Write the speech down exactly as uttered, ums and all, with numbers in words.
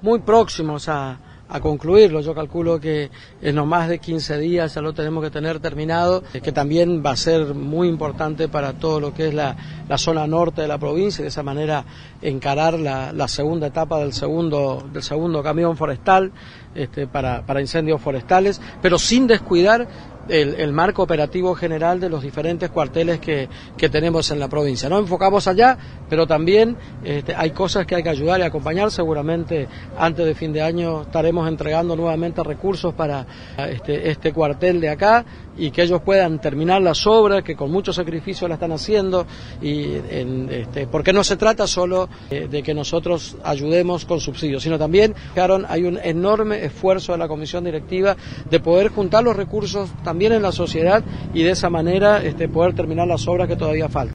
muy próximos a, a concluirlo. Yo calculo que en no más de quince días ya lo tenemos que tener terminado, que también va a ser muy importante para todo lo que es la, la zona norte de la provincia, y de esa manera encarar la, la segunda etapa del segundo, del segundo camión forestal este, para, para incendios forestales, pero sin descuidar El, el marco operativo general de los diferentes cuarteles que, que tenemos en la provincia. No enfocamos allá, pero también este, hay cosas que hay que ayudar y acompañar. Seguramente antes de fin de año estaremos entregando nuevamente recursos para este, este cuartel de acá, y que ellos puedan terminar las obras que con mucho sacrificio la están haciendo, y en, este, porque no se trata solo de, de que nosotros ayudemos con subsidios, sino también hay un enorme esfuerzo de la comisión directiva de poder juntar los recursos también en la sociedad, y de esa manera este, poder terminar las obras que todavía faltan.